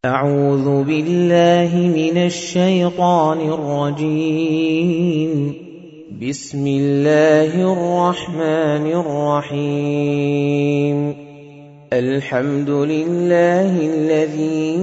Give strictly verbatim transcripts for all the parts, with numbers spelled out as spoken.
أعوذ بالله من الشيطان الرجيم. بسم الله الرحمن الرحيم. الحمد لله الذي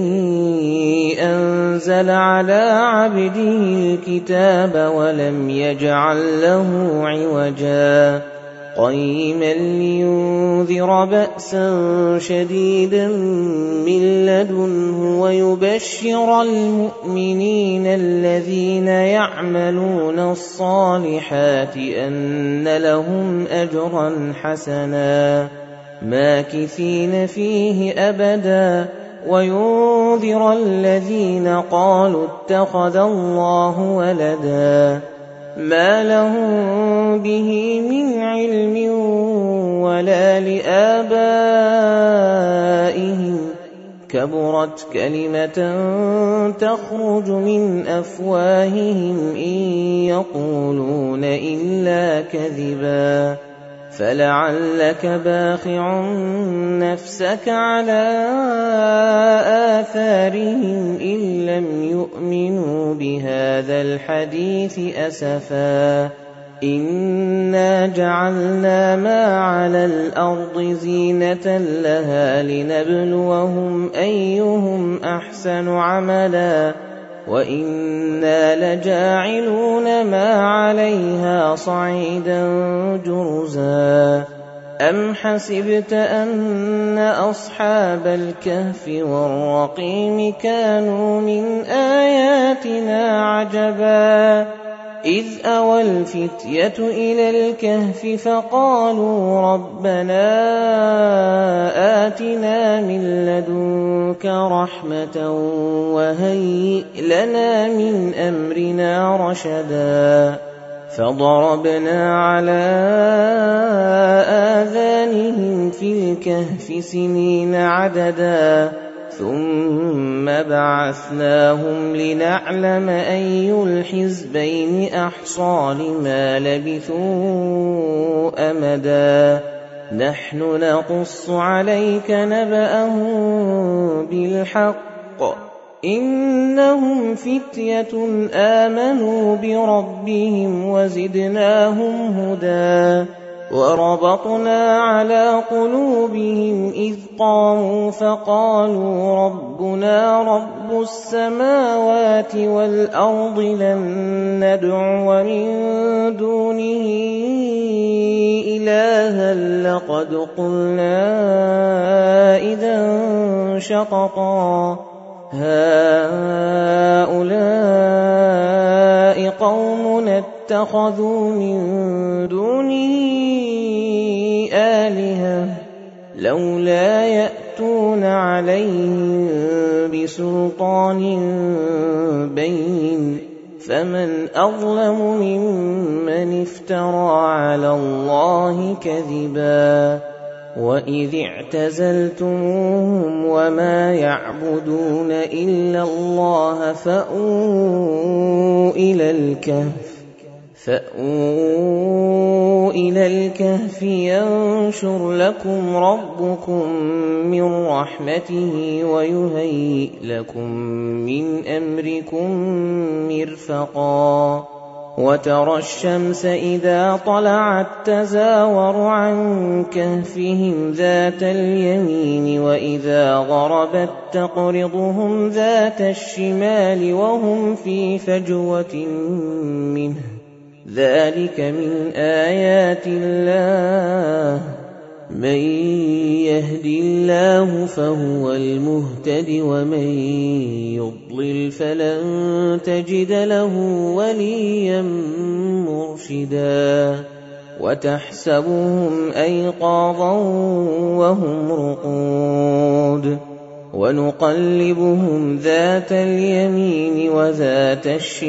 أنزل على عبده الكتاب ولم يجعل له عوجا قيما لينذر بأسا شديدا من لدنه ويبشر المؤمنين الذين يعملون الصالحات أن لهم أجرا حسنا ماكثين فيه أبدا وينذر الذين قالوا اتخذ الله ولدا ما لهم به من علم ولا لآبائهم كبرت كلمة تخرج من أفواههم إن يقولون إلا كذبا فلعلك باخع نفسك على آثارهم إن لم يؤمنوا بهذا الحديث أسفا إنا جعلنا ما على الأرض زينة لها لنبلوهم أيهم أحسن عملا وإنا لجاعلون ما عليها صعيدا جرزا أم حسبت أن أصحاب الكهف والرقيم كانوا من آياتنا عجبا إذ أوى الفتية إلى الكهف فقالوا ربنا آتنا من لدنك رحمة وهيئ لنا من أمرنا رشدا فضربنا على آذانهم في الكهف سنين عددا ثم بعثناهم لنعلم أي الحزبين أحصى لما لبثوا أمدا نحن نقص عليك نبأهم بالحق إنهم فتية آمنوا بربهم وزدناهم هدى وربطنا على قلوبهم إذ قاموا فقالوا ربنا رب السماوات والأرض لن ندعو من دونه إلها لقد قلنا إذا شططا هؤلاء قومنا اتخذوا من دونه آلهة لولا يأتون عليهم بسلطان بين فمن أظلم ممن افترى على الله كذبا وإذ اعتزلتموهم وما يعبدون إلا الله فأووا إلى الكهف فأووا إلى الكهف ينشر لكم ربكم من رحمته ويهيئ لكم من أمركم مرفقا وترى الشمس إذا طلعت تزاور عن كهفهم ذات اليمين وإذا غربت تقرضهم ذات الشمال وهم في فجوة منه ذلك من آيات الله من يهد الله فهو المهتد ومن يضلل فلن تجد له وليا مرشدا وتحسبهم أيقاظا وهم رقود ونقلبهم ذات اليمين وذات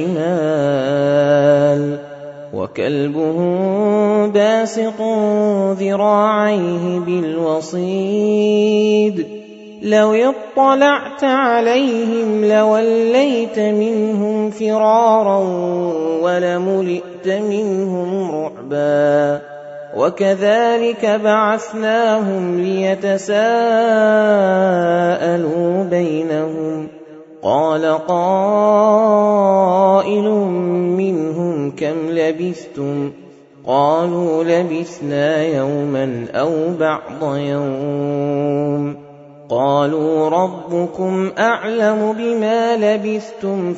الشمال وكلبهم باسط ذراعيه بالوصيد لو اطلعت عليهم لوليت منهم فرارا ولملئت منهم رعبا وكذلك بعثناهم ليتساءلوا بينهم قال قائل منهم كم لبثتم قالوا لبثنا يوما أو بعض يوم قالوا ربكم أعلم بما لبثتم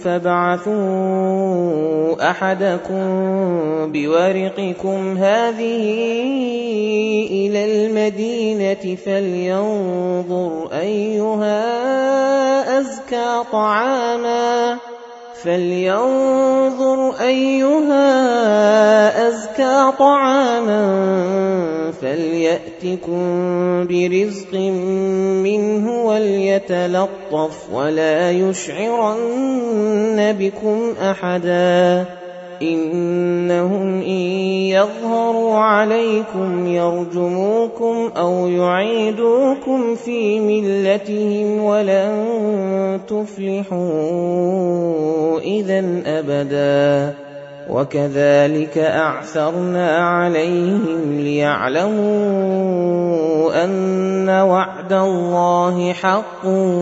فابعثوا أحدكم بورقكم هذه إلى المدينة فلينظر أيها أزكى طعاما فلينظر أيها أزكى طعاما فليأتكم برزق منه وليتلطف ولا يشعرن بكم أحدا إنهم إن يظهروا عليكم يرجموكم أو يعيدوكم في ملتهم ولن تفلحوا إذن أبدا وكذلك أعثرنا عليهم ليعلموا أن وعد الله حق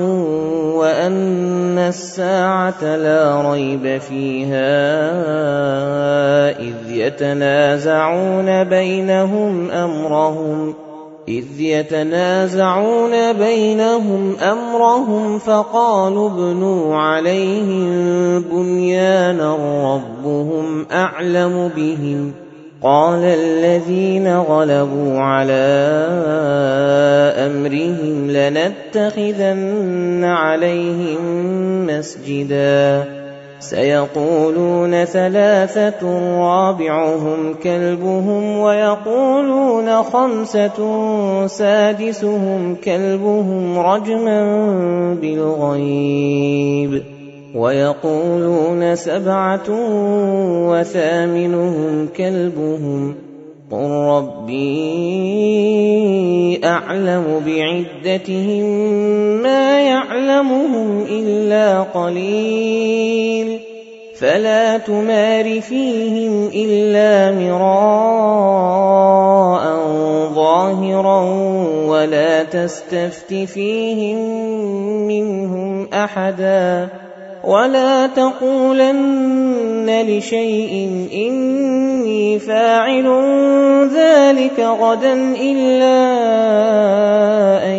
وأن الساعة لا ريب فيها إذ يتنازعون بينهم أمرهم إذ يتنازعون بينهم أمرهم فقالوا ابنوا عليهم بنيانا ربهم أعلم بهم قال الذين غلبوا على أمرهم لنتخذن عليهم مسجدا سيقولون ثلاثة رابعهم كلبهم ويقولون خمسة سادسهم كلبهم رجما بالغيب ويقولون سبعة وثامنهم كلبهم قل ربي أعلم بعدتهم ما يعلمهم إلا قليل فلا تمار فيهم إلا مراء ظاهرا ولا تستفت فيهم منهم أحدا ولا تقولن لشيء إني فاعل ذلك غدا إلا أن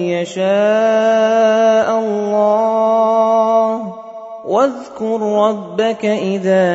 يشاء الله واذكر ربك إذا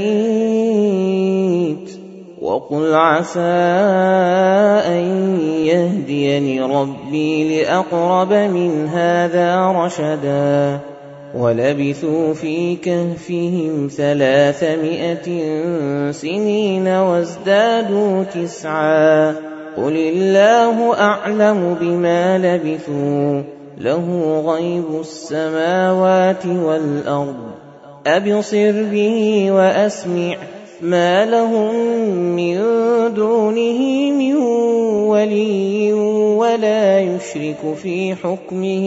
نسيت وقل عسى أن يهديني ربي لأقرب من هذا رشدا ولبثوا في كهفهم ثلاثمائة سنين وازدادوا تسعا قل الله أعلم بما لبثوا له غيب السماوات والأرض أبصر به وأسمع ما لهم من دونه من ولي ولا يشرك في حكمه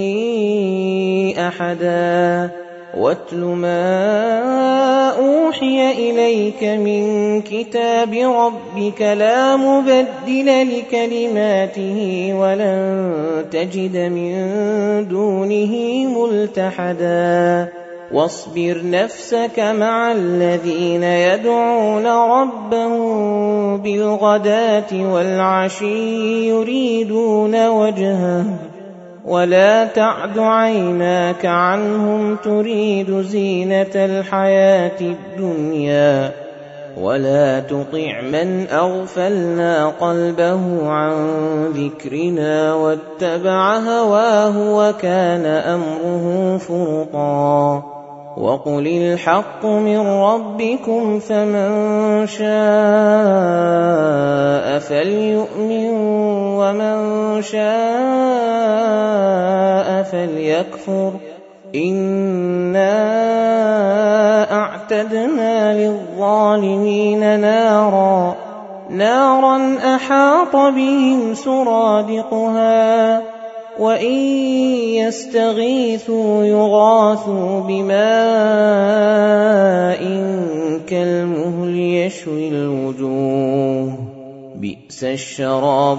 أحدا واتل ما أوحي إليك من كتاب ربك لا مبدل لكلماته ولن تجد من دونه ملتحدا واصبر نفسك مع الذين يدعون ربهم بالغداة والعشي يريدون وجهه ولا تعد عيناك عنهم تريد زينة الحياة الدنيا ولا تطع من أغفلنا قلبه عن ذكرنا واتبع هواه وكان أمره فرطا وقل الحق من ربكم فمن شاء فليؤمن ومن شاء فليكفر إنا أعتدنا للظالمين نارا نارا أحاط بهم سرادقها وإن يستغيثوا يغاثوا بماء كالمهل يشوي الوجوه بئس بئس الشراب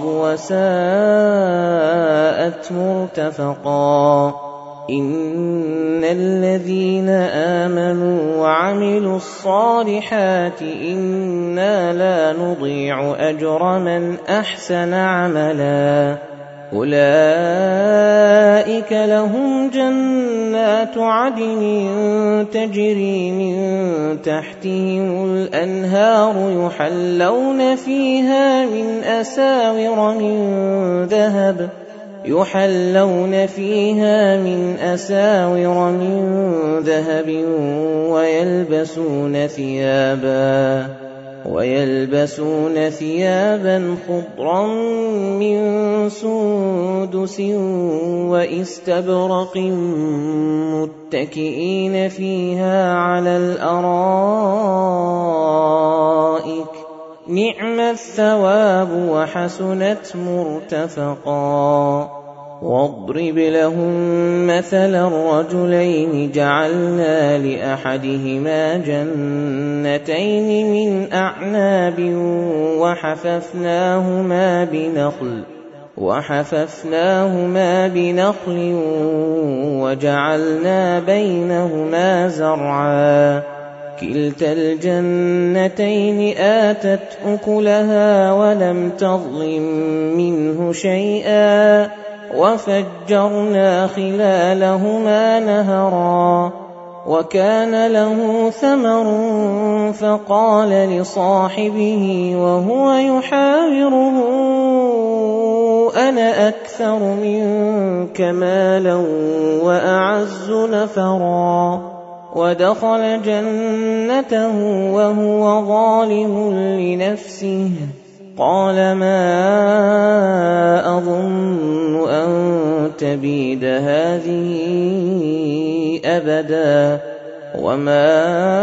وساءت مرتفقا إن الذين آمنوا وعملوا الصالحات إنا لا نضيع أجر من أحسن عملا أولئك لهم جنات عدن تجري من تحتهم الأنهار يحلون فيها من أساور من ذهب يحلون فيها من أساور من ذهب ويلبسون ثيابا ويلبسون ثيابا خضرا من سندس وإستبرق متكئين فيها على الأرائك نعم الثواب وحسنت مرتفقا واضرب لهم مثلا الرجلين جعلنا لأحدهما جنتين من أعناب وحففناهما بنخل وحففناهما بنخل وجعلنا بينهما زرعا كلتا الجنتين آتت أكلها ولم تظلم منه شيئا وفجرنا خلالهما نهرا وكان له ثمر فقال لصاحبه وهو يحاوره أنا أكثر منك مالا وأعز نفرا ودخل جنته وهو ظالم لنفسه قال ما أظن أن تبيد هذه أبدا وما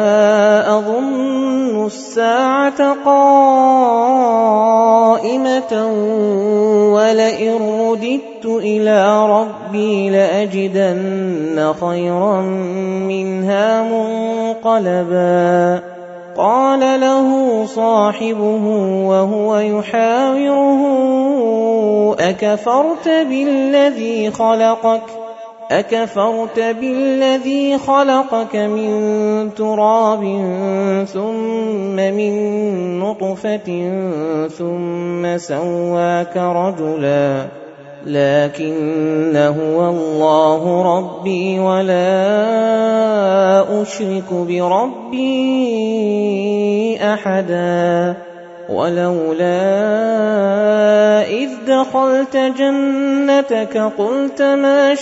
أظن الساعة قائمة ولئن رددت إلى ربي لأجدن خيرا منها منقلبا قال له صاحبه وهو يحاوره أكفرت بالذي خلقك أكفرت بالذي خلقك من تراب ثم من نطفة ثم سواك رجلا لكن هو الله ربي ولا أشرك بربي أحدا ولولا إذ دخلت جنتك قلت ما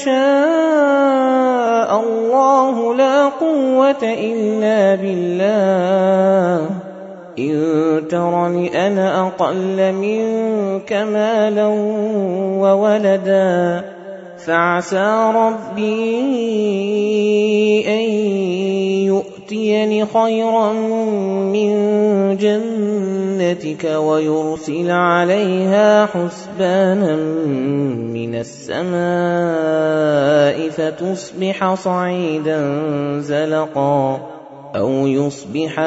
شاء الله لا قوة إلا بالله إن ترني أنا أقل منك مالا وولدا فعسى ربي أن يؤتيني خيرا من جنتك ويرسل عليها حسبانا من السماء فتصبح صعيدا زلقا أو يصبح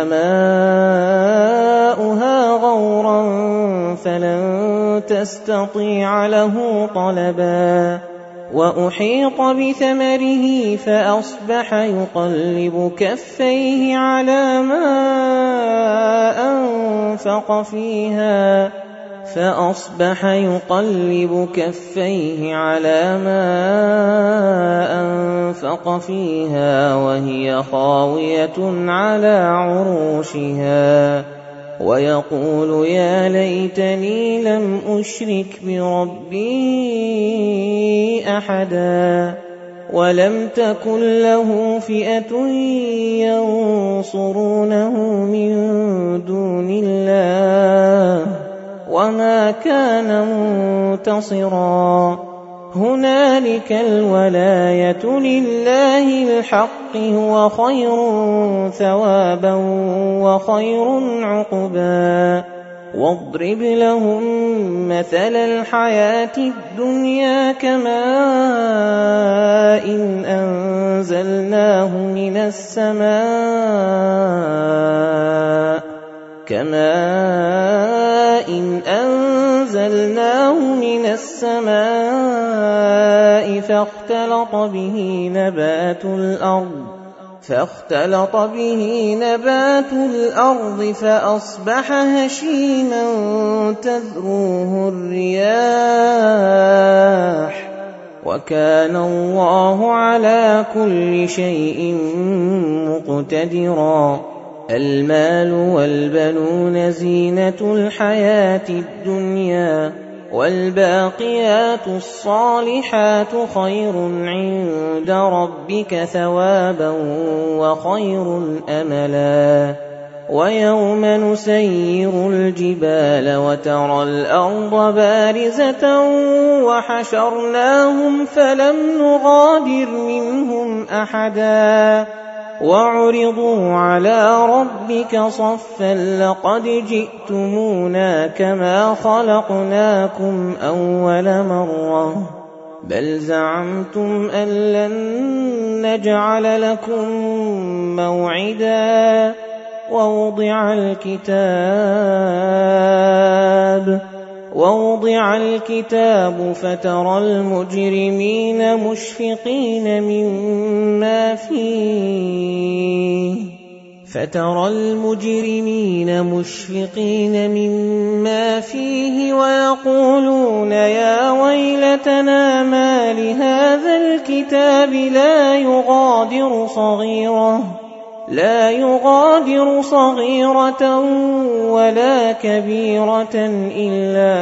ماؤها غورا فلن تستطيع له طلبا وأحيط بثمره فأصبح يقلب كفيه على ما أنفق فيها فأصبح يقلب كفيه على ما أنفق فيها وهي خاوية على عروشها ويقول يا ليتني لم أشرك بربي أحدا ولم تكن له فئة ينصرونه من دون الله وما كان منتصرا هنالك الولاية لله الحق هو خير ثوابا وخير عقبا واضرب لهم مثل الحياة الدنيا كماء إن أنزلناه من السماء كماء إن أنزلناه السماء فاختلط به نبات الأرض فاختلط به نبات الأرض فأصبح هشيما تذروه الرياح وكان الله على كل شيء مقتدرا. المال والبنون زينة الحياة الدنيا والباقيات الصالحات خير عند ربك ثوابا وخير أملا. ويوم نسير الجبال وترى الأرض بارزة وحشرناهم فلم نغادر منهم أحدا وعرضوا على ربك صفا لقد جئتمونا كما خلقناكم أول مرة بل زعمتم أن لن نجعل لكم موعدا. ووضع الكتاب ووضع الكتاب فترى المجرمين مشفقين مما فيه فترى المجرمين مشفقين مما فيه ويقولون يا ويلتنا ما لهذا الكتاب لا يغادر صغيرة لا يغادر صغيرة ولا كبيرة إلا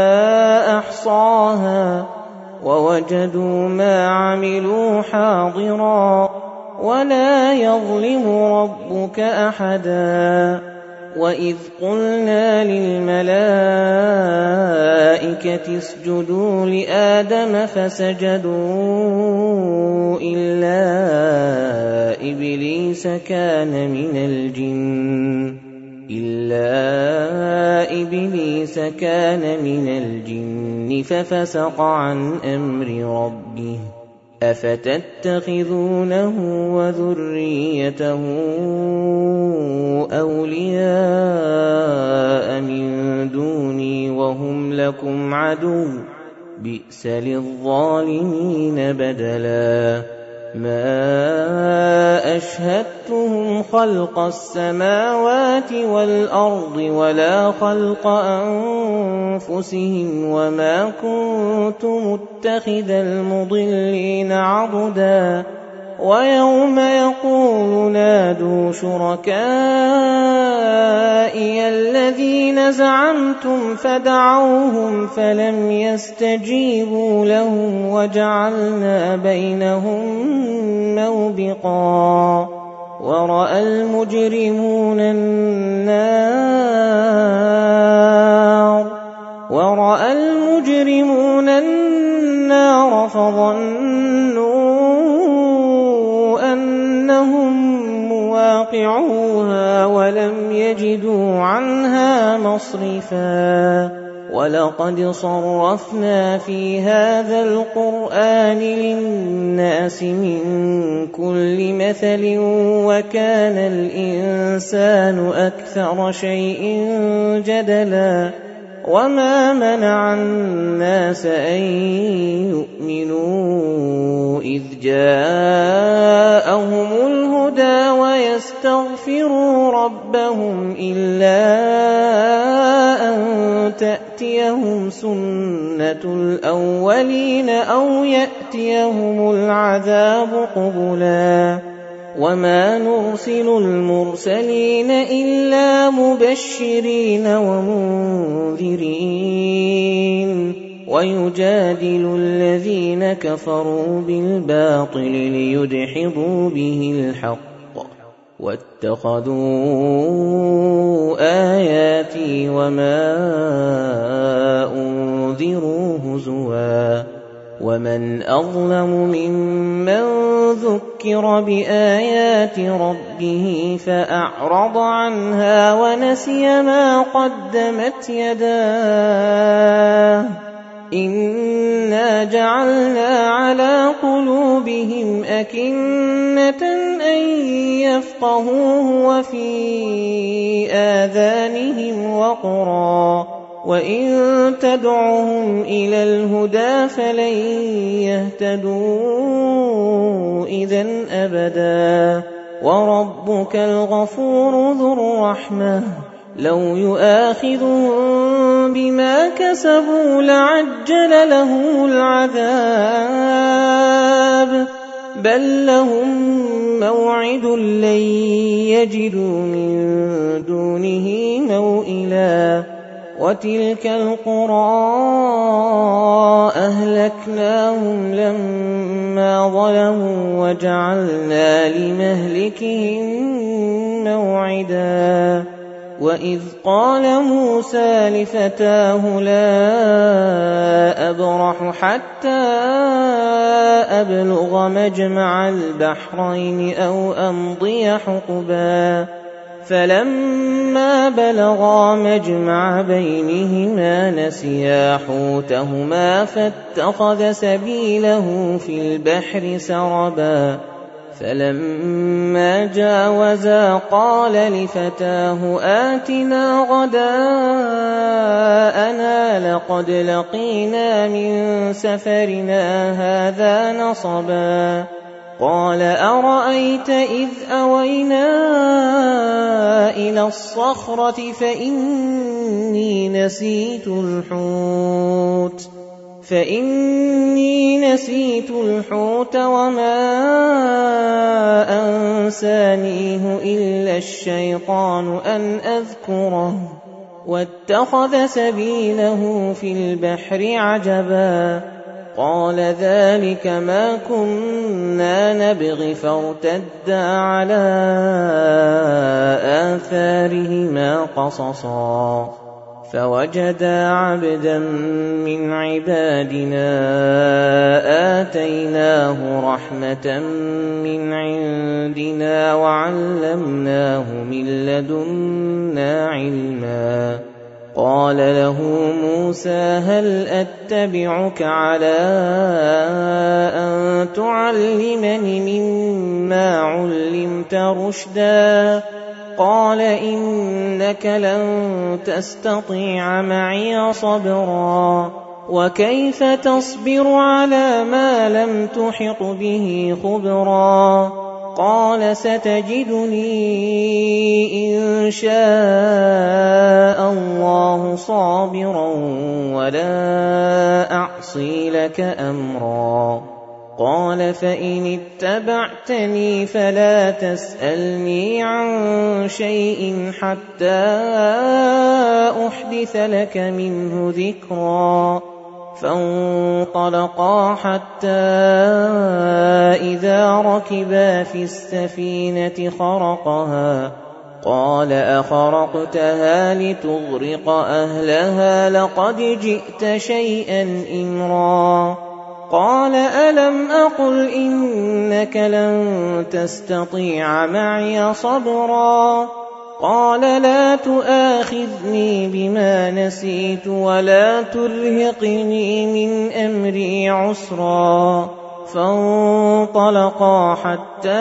أحصاها ووجدوا ما عملوا حاضرا ولا يظلم ربك أحدا. وإذ قلنا للملائكة اسجدوا لآدم فسجدوا إلا إبليس كان من الجن إلا إبليس كان من الجن ففسق عن أمر ربه أفتتخذونه وذريته أولياء من دوني وهم لكم عدو بئس للظالمين بدلا. ما أشهدتهم خلق السماوات والأرض ولا خلق أنفسهم وما كنت متخذ المضلين عضدا. ويوم يقول نادوا شركائي الذين زعمتم فدعوهم فلم يستجيبوا لهم وجعلنا بينهم موبقا. ورأى المجرمون النار ورأى المجرمون النار فظنوا أنهم مواقعوها ولم يجدوا عنها مصرفا. ولقد صرفنا في هذا القرآن للناس من كل مثل وكان الإنسان أكثر شيء جدلا. وما منع الناس أن يؤمنوا إذ جاءهم الهدى ويستغفروا ربهم إلا أن تأتيهم سنة الأولين أو يأتيهم العذاب قبلا. وما نرسل المرسلين إلا مبشرين ومنذرين ويجادل الذين كفروا بالباطل ليدحضوا به الحق واتخذوا آياتي وما أنذروا هزوا. ومن أظلم ممن ذكر بآيات ربه فأعرض عنها ونسي ما قدمت يداه إنا جعلنا على قلوبهم أكنة أن يفقهوه وفي آذانهم وقرا وإن تدعهم إلى الهدى فلن يهتدوا إذن أبدا وربك الغفور ذو الرحمة لو يؤاخذهم بما كسبوا لعجل لهم العذاب بل لهم موعد لن يجدوا من دونه موئلا وتلك القرى أهلكناهم لما ظلموا وجعلنا لمهلكهم موعدا وإذ قال موسى لفتاه لا أبرح حتى أبلغ مجمع البحرين أو أمضي حقبا فلما بلغا مجمع بينهما نسيا حوتهما فاتخذ سبيله في البحر سربا فلما جاوزا قال لفتاه آتنا غداءنا لقد لقينا من سفرنا هذا نصبا قال أرأيت إذ أوينا إلى الصخرة فإني نسيت الحوت فإني نسيت الحوت وما أنسانيه إلا الشيطان أن أذكره واتخذ سبيله في البحر عجبا قال ذلك ما كنا نبغي فارتدا على آثارهما قصصا فوجدا عبدا من عبادنا آتيناه رحمة من عندنا وعلمناه من لدنا علما قال له موسى هل أتبعك على أن تعلمني مما علمت رشدا قال إنك لن تستطيع معي صبرا وكيف تصبر على ما لم تحط به خبرا قال ستجدني إن شاء الله صابرا ولا أعصي لك أمرا قال فإن اتبعتني فلا تسألني عن شيء حتى أحدث لك منه ذكرا فانطلقا حتى إذا ركبا في السفينة خرقها قال أخرقتها لتغرق أهلها لقد جئت شيئا إمرا قال ألم أقل إنك لن تستطيع معي صبرا قال لا تؤاخذني بما نسيت ولا ترهقني من أمري عسرا فانطلقا حتى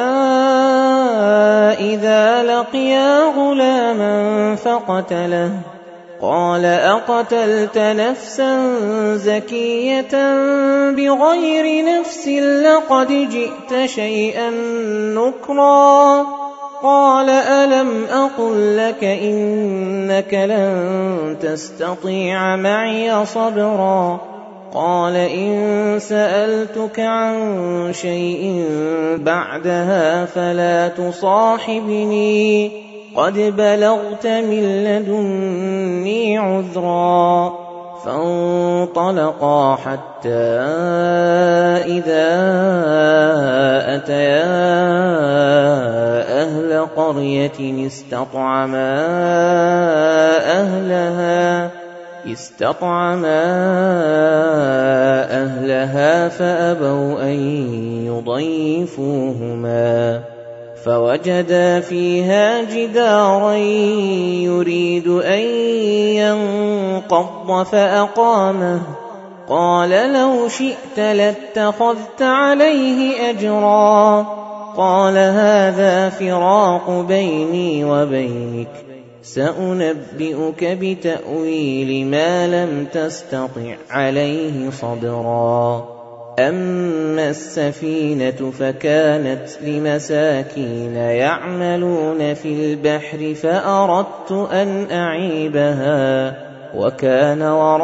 إذا لقيا غلاما فقتله قال أقتلت نفسا زكية بغير نفس لقد جئت شيئا نكرا قال ألم أقل لك إنك لن تستطيع معي صبرا قال إن سألتك عن شيء بعدها فلا تصاحبني قد بلغت من لدني عذرا فانطلقا حتى إذا أتيا أهل قرية استطعما أهلها استطعما أهلها فأبوا أن يضيفوهما فوجدا فيها جدارا يريد أن ينقض فأقامه قال لو شئت لاتخذت عليه أجرا قال هذا فراق بيني وبينك سأنبئك بتأويل ما لم تستطع عليه صبرا أما السفينة فكانت لمساكين يعملون في البحر فأردت أن أعيبها وكان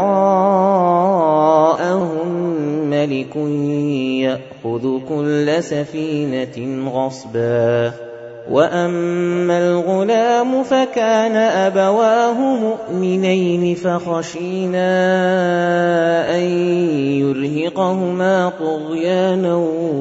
وراءهم ملك يأخذ كل سفينة غصبا وأما الغلام فكان أبواه مؤمنين فخشينا أن يرهقهما طغيانا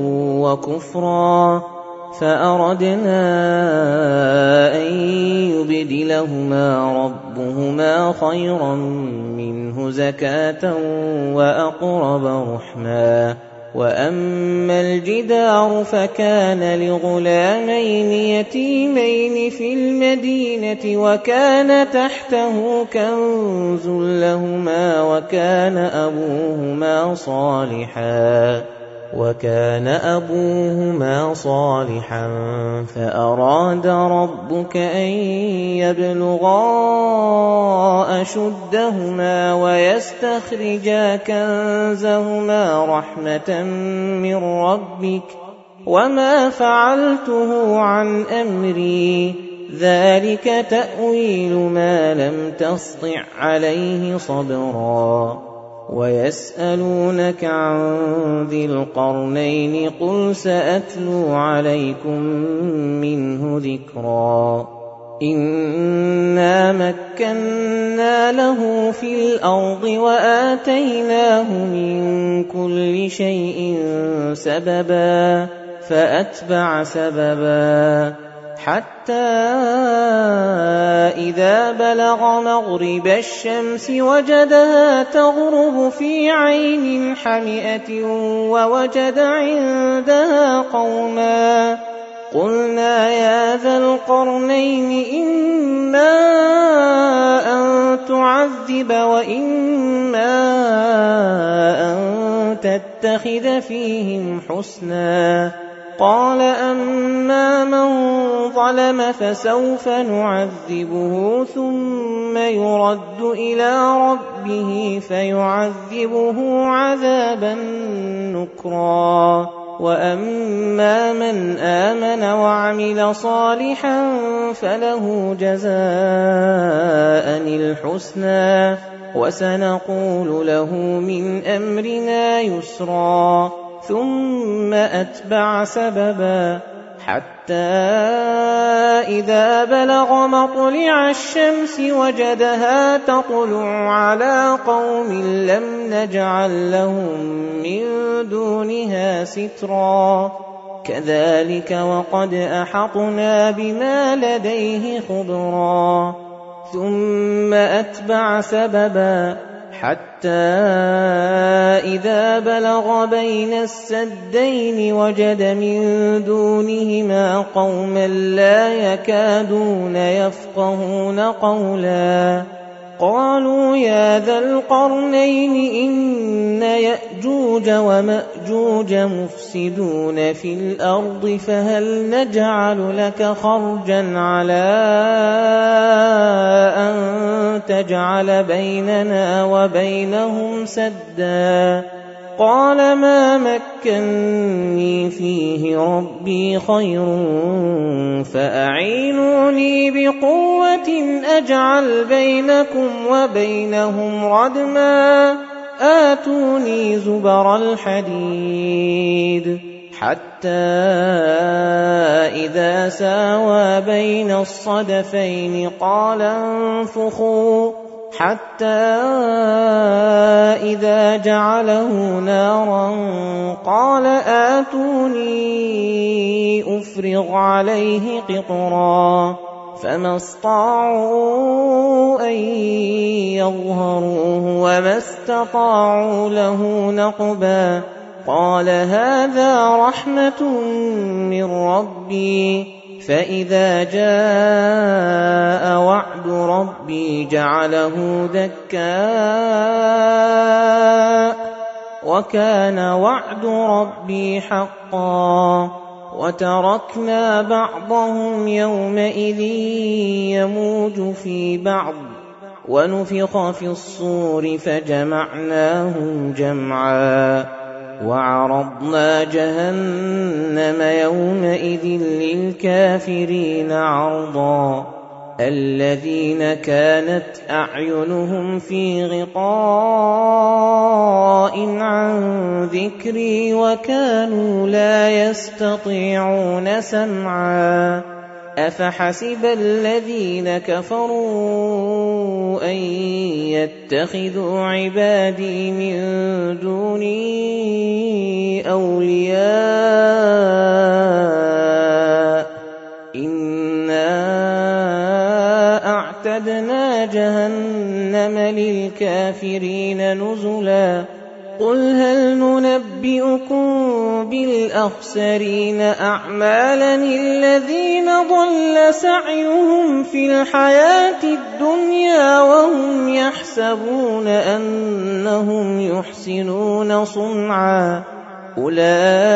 وكفرا فأردنا أن يبدلهما ربهما خيرا منه زكاة وأقرب رحما وأما الجدار فكان لغلامين يتيمين في المدينة وكان تحته كنز لهما وكان أبوهما صالحا وكان أبوهما صالحا فأراد ربك أن يبلغا أشدهما ويستخرجا كنزهما رحمة من ربك وما فعلته عن أمري ذلك تأويل ما لم تسطع عليه صبرا ويسألونك عن ذي القرنين قل سأتلو عليكم منه ذكرا إنا مكنا له في الأرض وآتيناه من كل شيء سببا فأتبع سببا حتى إذا بلغ مغرب الشمس وجدها تغرب في عين حمئة ووجد عندها قوما قلنا يا ذا القرنين إما أن تعذب وإما أن تتخذ فيهم حسنا قال أما من ظلم فسوف نعذبه ثم يرد إلى ربه فيعذبه عذابا نكرا وأما من آمن وعمل صالحا فله جزاء الحسنى وسنقول له من أمرنا يسرا ثم أتبع سببا حتى إذا بلغ مطلع الشمس وجدها تطلع على قوم لم نجعل لهم من دونها سترا كذلك وقد أحطنا بما لديه خبرا ثم أتبع سببا حتى إذا بلغ بين السدين وجد من دونهما قوما لا يكادون يفقهون قولا قالوا يا ذا القرنين إن يأجوج ومأجوج مفسدون في الأرض فهل نجعل لك خرجا على أن تجعل بيننا وبينهم سدا قال ما مكني فيه ربي خير فأعينوني بقوة أجعل بينكم وبينهم ردما آتوني زبر الحديد حتى إذا ساوى بين الصدفين قال انفخوا حتى إذا جعله نارا قال آتوني أفرغ عليه قطرا فما استطاعوا أن يظهروه وما استطاعوا له نقبا قال هذا رحمة من ربي فإذا جاء وعد ربي جعله دكاء وكان وعد ربي حقا وتركنا بعضهم يومئذ يموج في بعض ونفخ في الصور فجمعناهم جمعا وعرضنا جهنم يومئذ للكافرين عرضا الذين كانت أعينهم في غطاء عن ذكري وكانوا لا يستطيعون سمعا أفحسب الذين كفروا أن يتخذوا عبادي من دوني أولياء إنا أعتدنا جهنم للكافرين نزلا قل هل ننبئكم بالأخسرين أعمالا الذين ضل سعيهم في الحياة الدنيا وهم يحسبون أنهم يحسنون صنعا أولئك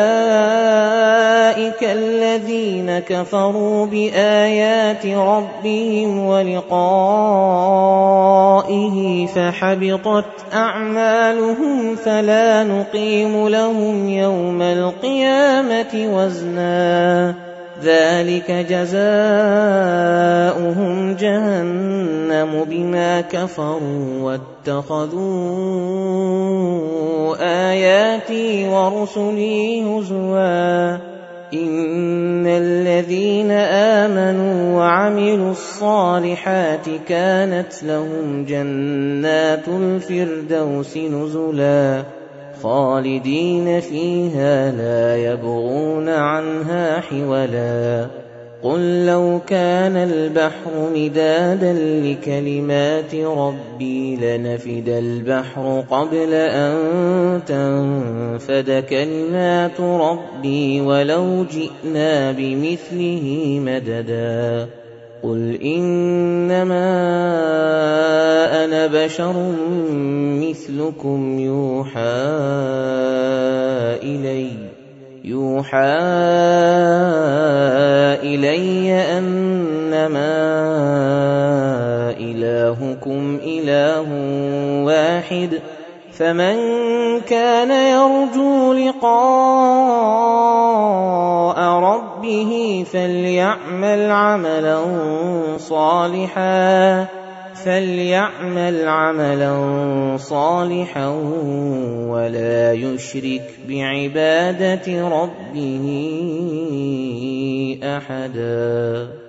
الذين كفروا بآيات ربهم ولقائه فحبطت أعمالهم فلا نقيم لهم يوم القيامة وزنا ذلك جزاؤهم جهنم بما كفروا واتخذوا آياتي ورسلي هزوا إن الذين آمنوا وعملوا الصالحات كانت لهم جنات الفردوس نزلا خالدين فيها لا يبغون عنها حولا قل لو كان البحر مدادا لكلمات ربي لنفد البحر قبل أن تنفد كلمات ربي ولو جئنا بمثله مددا قل إنما أنا بشر مثلكم يوحى إلي يوحى إلي أنما إلهكم إله واحد فمن كان يرجو لقاء ربه فليعمل عملا صالحا فليعمل عملا صالحا ولا يشرك بعبادة ربه أحدا.